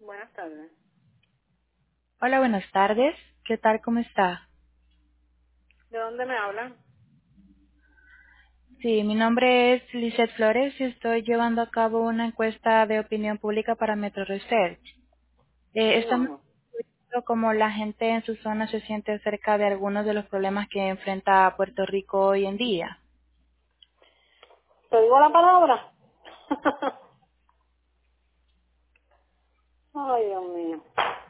Buenas tardes. Hola, buenas tardes. ¿Qué tal? ¿Cómo está? ¿De dónde me hablan? Sí, mi nombre es Lizeth Flores y estoy llevando a cabo una encuesta de opinión pública para Metro Research. Sí, Estamos mamá. viendo cómo la gente en su zona se siente acerca de algunos de los problemas que enfrenta Puerto Rico hoy en día. ¿Te digo la palabra? Ay, Dios mío.